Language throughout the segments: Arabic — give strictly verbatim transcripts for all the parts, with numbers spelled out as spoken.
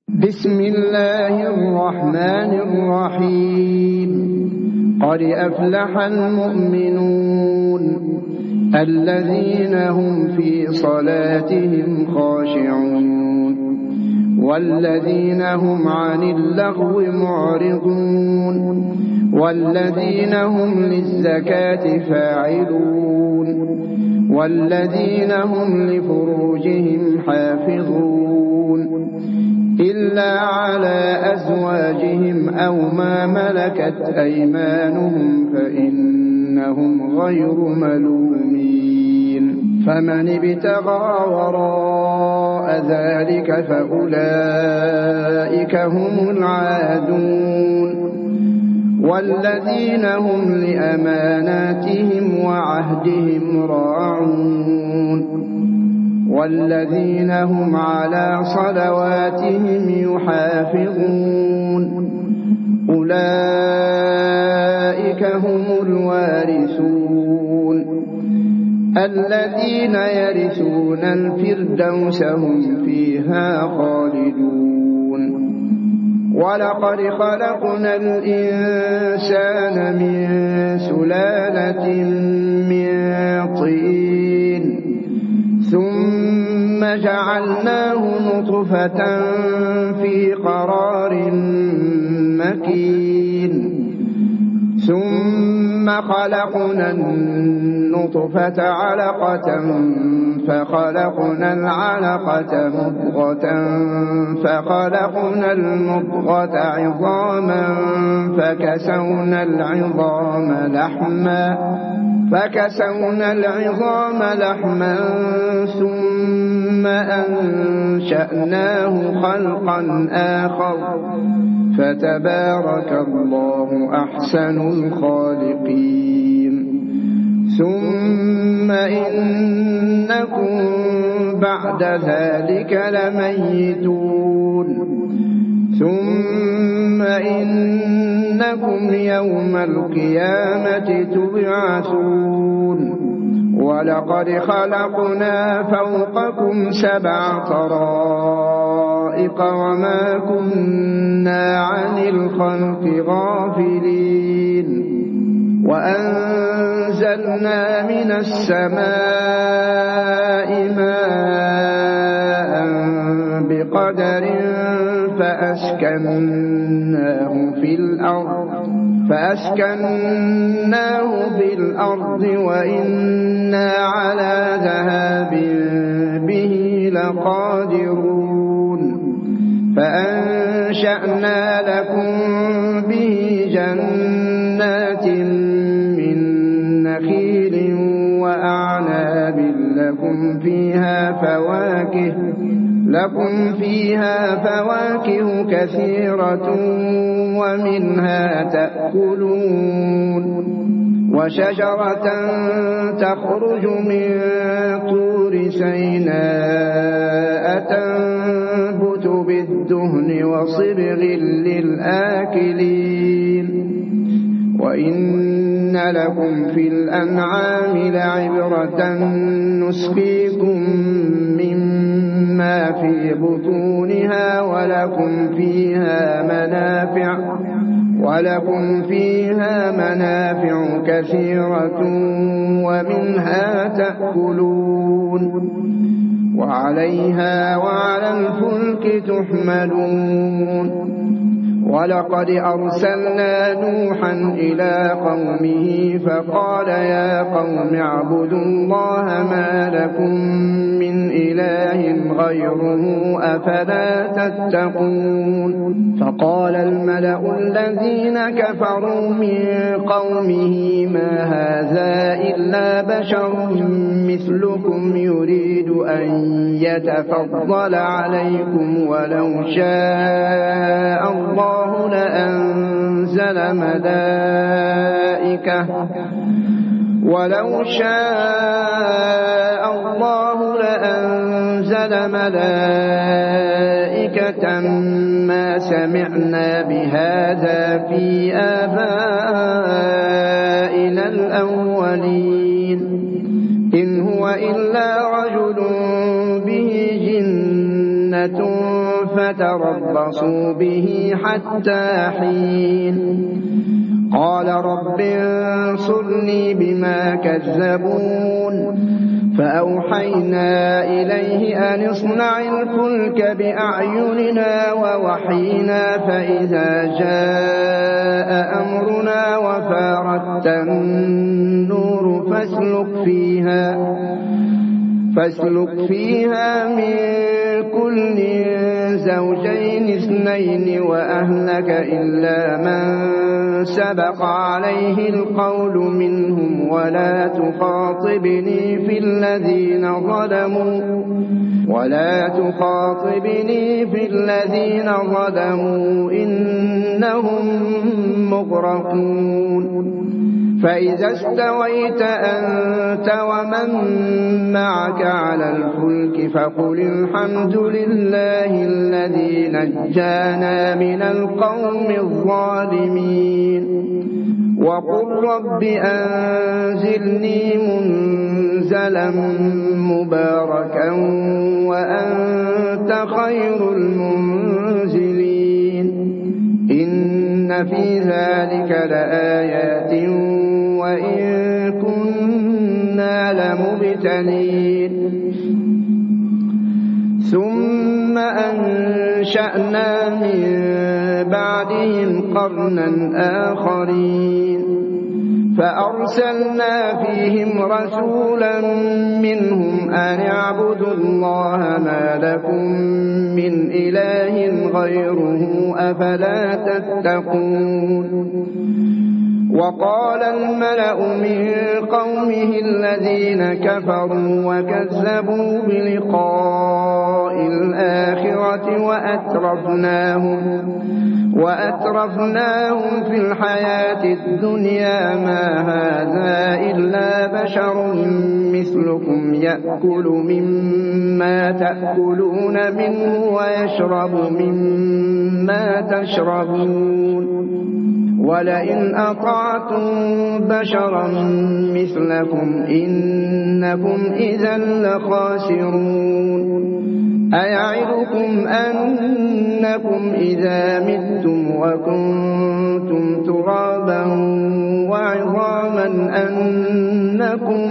بسم الله الرحمن الرحيم. قد أفلح المؤمنون الذين هم في صلاتهم خاشعون والذين هم عن اللغو معرضون والذين هم للزكاة فاعلون والذين هم لفروجهم حافظون إلا على أزواجهم أو ما ملكت أيمانهم فإنهم غير ملومين. فمن ابتغى وراء ذلك فأولئك هم العادون والذين هم لأماناتهم وعهدهم راعون والذين هم على صلواتهم يحافظون أولئك هم الوارثون الذين يرثون الفردوس هم فيها خالدون. ولقد خلقنا الإنسان من سلالة من طين ثم جعلناه نطفة في قرار مكين ثم خلقنا النطفة علقة فخلقنا العلقة مضغة فخلقنا المضغة عظاما فكسونا العظام لحما فكسونا العظام لحما ثم أنشأناه خلقا آخر فتبارك الله أحسن الخالقين. ثم إنكم بعد ذلك لميتون ثم إنكم يوم القيامة تبعثون. ولقد خلقنا فوقكم سبع طرائق وما كنا عن الخلق غافلين وأنزلنا من السماء ماء بقدر فأسكناه في الأرض فأسكناه في الأرض وإنا على ذهاب به لقادرون. فأنشأنا لكم به جنات من نخيل وأعناب لكم فيها فواكه لكم فيها فواكه كثيرة ومنها تأكلون وشجرة تخرج من طور سيناء تنبت بالدهن وصبغ للآكلين وإن لكم في الأنعام لعبرة نسقيكم مما في بطونها ولكم فيها منافع ولكم فيها منافع كثيرة ومنها تأكلون وعليها وعلى الفلك تحملون. ولقد أرسلنا نوحا إلى قومه فقال يا قوم اعبدوا الله ما لكم من إله غيره أفلا تتقون. فقال الملأ الذين كفروا من قومه ما هذا إلا بشر مثلكم يريد أن يتفضل عليكم ولو شاء الله لأنزل ملائكة ولو شاء الله لأنزل ملائكة ما سمعنا بهذا في آبائنا الأولين إن هو إلا رجل به جنة فتربصوا به حتى حين قال رب انصرني بما كذبون فأوحينا إليه أن اصنع الفلك بأعيننا ووحينا فإذا جاء أمرنا وفارت النور فاسلك فيها فاسلك فيها من كل زوجين اثنين وأهلك إلا من سبق عليه القول منهم ولا تخاطبني في الذين ظلموا ولا تخاطبني في الذين ظلموا إنهم مغرقون فإذا استويت أنت ومن معك على الفلك فقل الحمد لله الذي نجانا من القوم الظالمين وقل رب أنزلني منزلا مباركا وأنت خير المنزلين إن في ذلك لآيات وإن كنا لمبتلين ثم أنشأنا من بعدهم قرنا آخرين فأرسلنا فيهم رسولا منهم أن اعبدوا الله ما لكم من إله غيره أفلا تتقون وقال الملأ من قومه الذين كفروا وكذبوا بلقاء الآخرة وأترفناهم وأترفناهم في الحياة الدنيا ما هذا إلا بشر مثلكم يأكل مما تأكلون منه ويشرب مما تشربون ولئن أطعتم بشرا مثلكم إنكم إذا لخاسرون أيعدكم أنكم إذا متم وكنتم ترابا وعظاما أنكم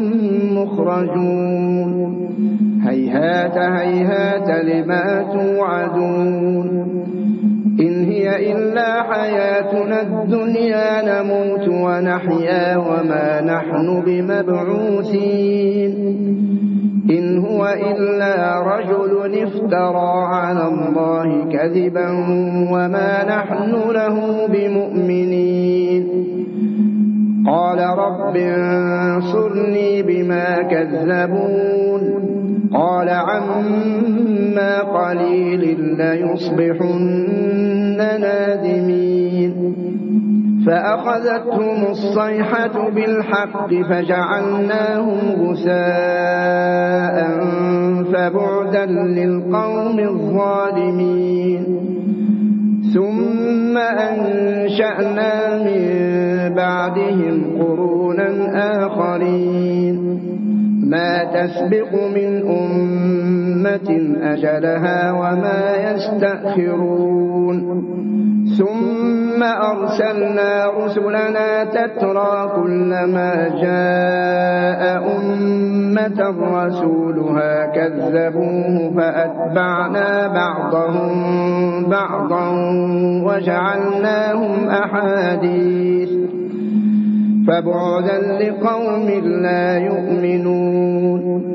مخرجون هيهات هيهات لما توعدون إن هي إلا حياتنا الدنيا نموت ونحيا وما نحن بمبعوثين إن هو إلا رجل افترى على الله كذبا وما نحن له بمؤمنين قال رب انصرني بما كذبون قال عما قليل ليصبحن نادمين فأخذتهم الصيحة بالحق فجعلناهم غثاء فبعدا للقوم الظالمين ثم أنشأنا من بعدهم قرونا آخرين ما تسبق من أمة أجلها وما يستأخرون ثم أرسلنا رسلنا تترى كلما جاء أمة رسولها كذبوه فأتبعنا بعضهم بعضا وجعلناهم أحاديث فبعدا لقوم لا يؤمنون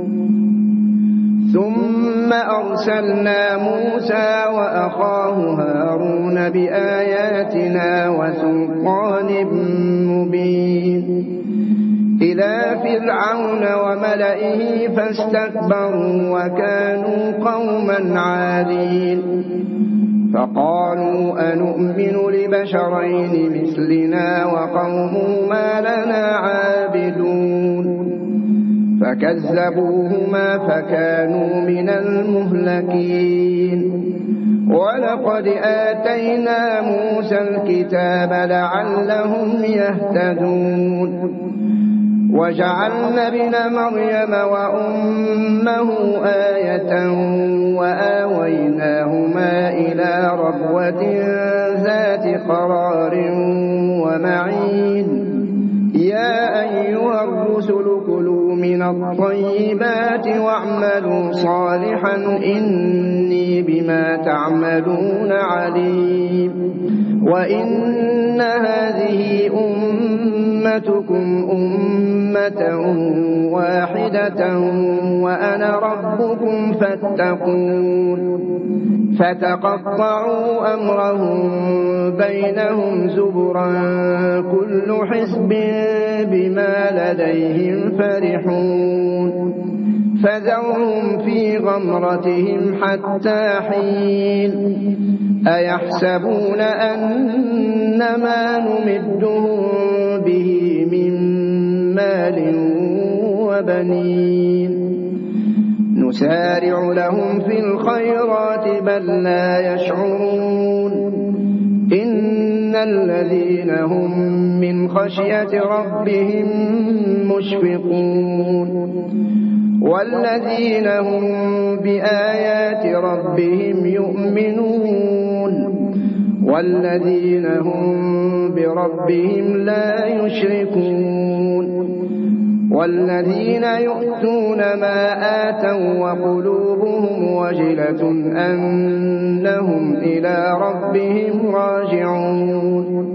ثم أرسلنا موسى وأخاه هارون بآياتنا وسلطان مبين إلى فرعون وملئه فاستكبروا وكانوا قوما عالين فقالوا أنؤمن لبشرين مثلنا وقومهما لنا عابدون فكذبوهما فكانوا من المهلكين ولقد آتينا موسى الكتاب لعلهم يهتدون وجعلنا ابن مريم وأمه آية وآويناهما إلى ربوة ذات قرار ومعين يا أيها الرسل كلوا من الطيبات واعملوا صالحا إني بما تعملون عليم وإن هذه أمتكم أمة واحدة وأنا ربكم فاتقون فتقطعوا أمرهم بينهم زبرا كل حزب بما لديهم فرحون فذرهم في غمرتهم حتى حين أيحسبون أن ما نمدهم به من مال وبنين نسارع لهم في الخيرات بل لا يشعرون إن الذين هم من خشية ربهم مشفقون والذين هم بآيات ربهم يؤمنون والذين هم بربهم لا يشركون والذين يؤتون ما آتوا وقلوبهم وجلة أنهم إلى ربهم راجعون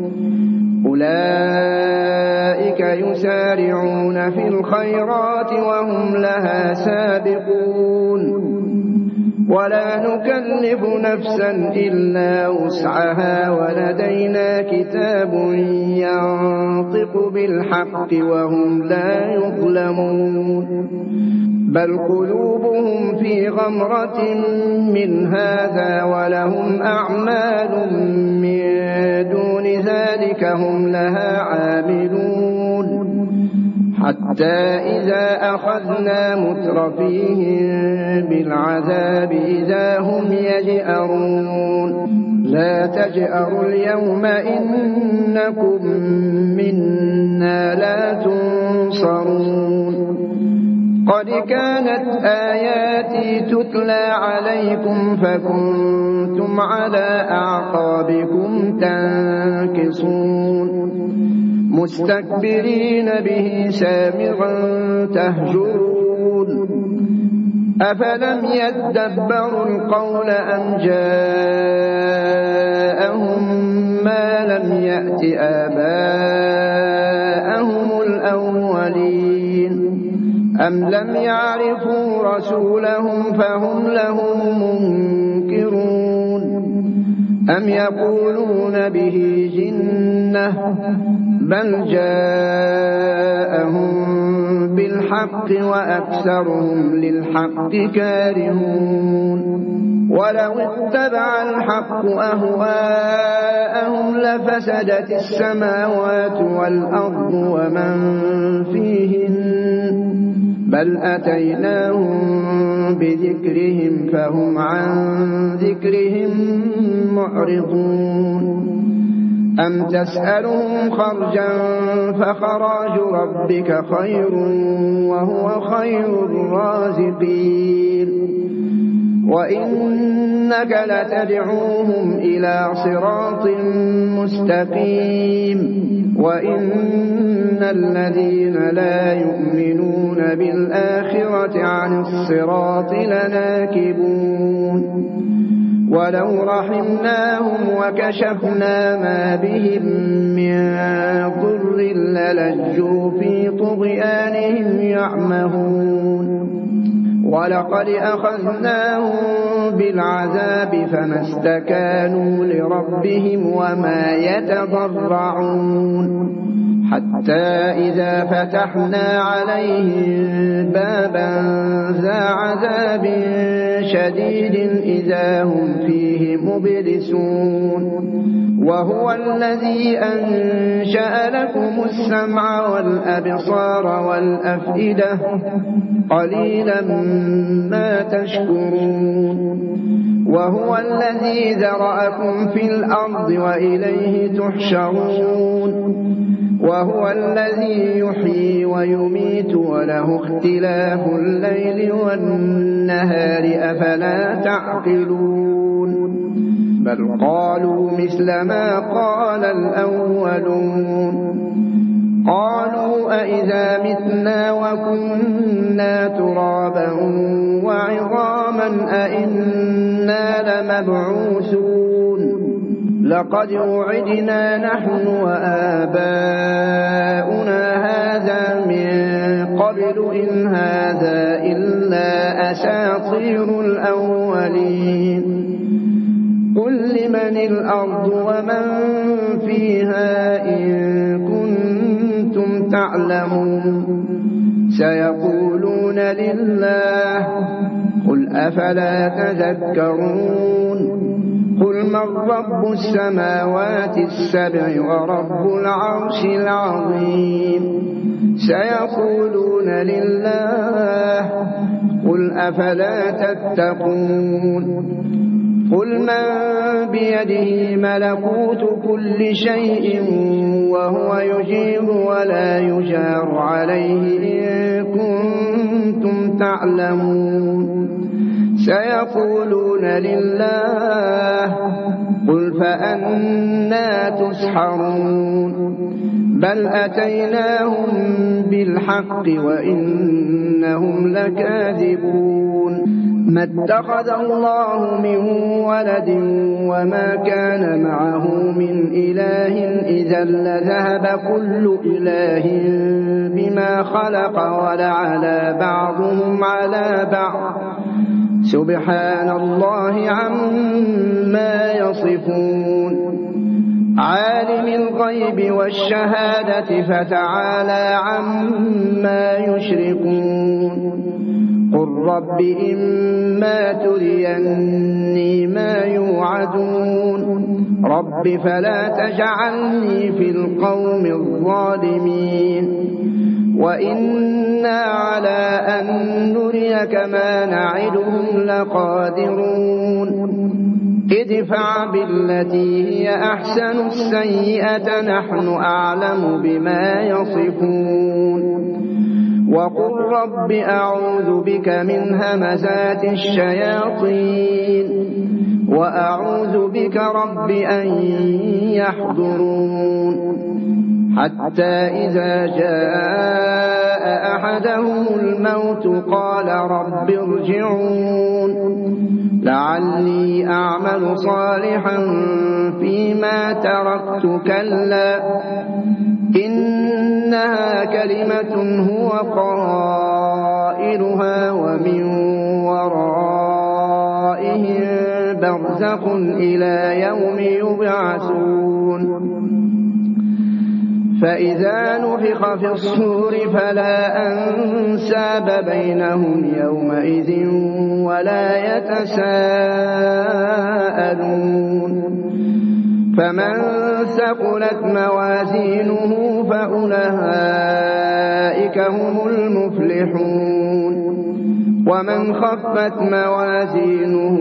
أولئك يسارعون في الخيرات وهم لها سابقون ولا نكلف نفسا إلا وسعها ولدينا كتاب ينطق بالحق وهم لا يظلمون بل قلوبهم في غمرة من هذا ولهم أعمال من دون ذلك هم لها عاملون حتى إذا أخذنا مترفيهم بالعذاب إذا هم يجأرون لا تجأروا اليوم إنكم منا لا تنصرون قد كانت آياتي تتلى عليكم فكنتم على أعقابكم تنكصون مستكبرين به سامرا تهجرون أفلم يدبروا القول أم جاءهم ما لم يأت آباءهم الأولين أم لم يعرفوا رسولهم فهم له منكرون أم يقولون به جنة بل جاءهم بالحق وأكثرهم للحق كارهون ولو اتبع الحق أهواءهم لفسدت السماوات والأرض ومن فيهن بل أتيناهم بذكرهم فهم عن ذكرهم معرضون أم تسألهم خرجا فخراج ربك خير وهو خير الرازقين وإنك لتدعوهم إلى صراط مستقيم وإن الذين لا يؤمنون بالآخرة عن الصراط لناكبون ولو رحمناهم وكشفنا ما بهم من ضر للجوا في طغيانهم يعمهون ولقد أخذناهم بالعذاب فما استكانوا لربهم وما يتضرعون حتى إذا فتحنا عليهم بابا ذا عذاب شديد إذا هم فيه مبلسون وهو الذي أنشأ لكم السمع والأبصار والأفئدة قليلا ما تشكرون وهو الذي ذرأكم في الأرض وإليه تحشرون وهو الذي يحيي ويميت وله اختلاف الليل والنهار أفلا تعقلون بل قالوا مثل ما قال الأولون قالوا أئذا متنا وكنا ترابا وعظاما أئنا لمبعوثون لقد وعدنا نحن وآباؤنا هذا من قبل إن هذا إلا أساطير الأولين قل لمن الأرض ومن فيها إن كنتم تعلمون سيقولون لله قل أفلا تذكرون قل من رب السماوات السبع ورب العرش العظيم سيقولون لله قل أفلا تتقون قل من بيده ملكوت كل شيء وهو يجير ولا يجار عليه إن كنتم تعلمون سيقولون لله قل فأنى تسحرون بل أتيناهم بالحق وإنهم لكاذبون ما اتخذ الله من ولد وما كان معه من إله إذا لذهب كل إله بما خلق ولعلى بعضهم على بعض سبحان الله عما يصفون عالم الغيب والشهادة فتعالى عما يشركون قل رب إما تريني ما يوعدون رب فلا تجعلني في القوم الظالمين وإنا على أن نريك ما نعدهم لقادرون ادفع بالتي هي أحسن السيئة نحن أعلم بما يصفون وقل رب أعوذ بك من همزات الشياطين وأعوذ بك رب أن يحضرون حتى إذا جاء أحدهم الموت قال رب ارجعون لعلي أعمل صالحا فيما تركت كلا إنها كلمة هو قائلها ومن ورائهم برزخ إلى يوم يبعثون فإذا نفخ في الصور فلا أنساب بينهم يومئذ ولا يتساءلون فمن ثقلت موازينه فأولئك هم المفلحون ومن خفت موازينه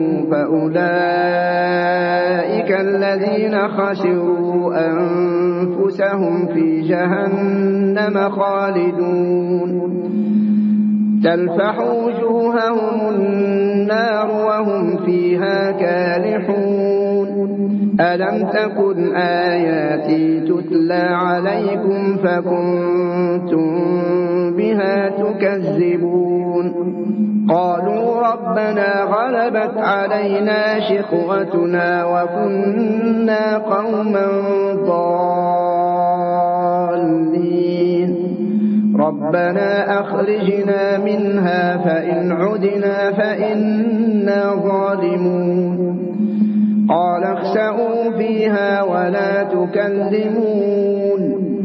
فأولئك الذين خسروا أنفسهم في جهنم خالدون تلفح وجوههم النار وهم فيها كالحون ألم تكن آياتي تتلى عليكم فكنتم بها تكذبون قالوا ربنا غلبت علينا شقوتنا وكنا قوما ضالين ربنا أخرجنا منها فإن عدنا فإنا ظالمون قال اخسئوا فيها ولا تكلمون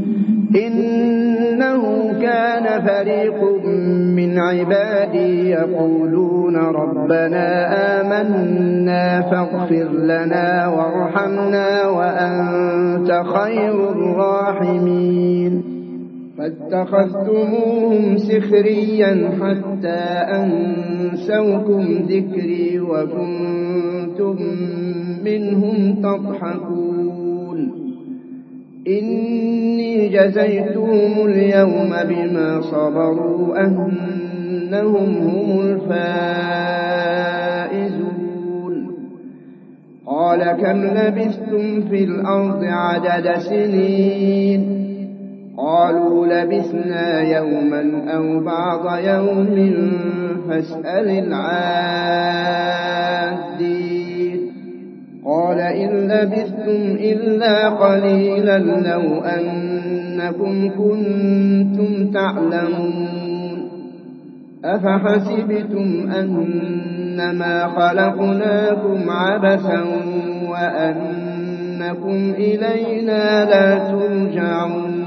إنه كان فريق من عبادي يقولون ربنا آمنا فاغفر لنا وارحمنا وأنت خير الراحمين فاتخذتموهم سخريا حتى أنسوكم ذكري وكنتم منهم تضحكون إني جزيتهم اليوم بما صبروا أنهم هم الفائزون قال كم لبثتم في الأرض عدد سنين قالوا لبثنا يوما أو بعض يوم فاسأل العادين قال إن لبثتم إلا قليلا لو أنكم كنتم تعلمون أفحسبتم أنما خلقناكم عبثا وأنكم إلينا لا ترجعون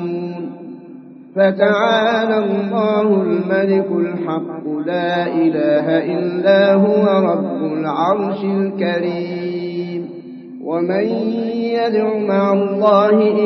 فتعالى الله الملك الحق لا إله إلا هو رب العرش الكريم ومن يدع مع الله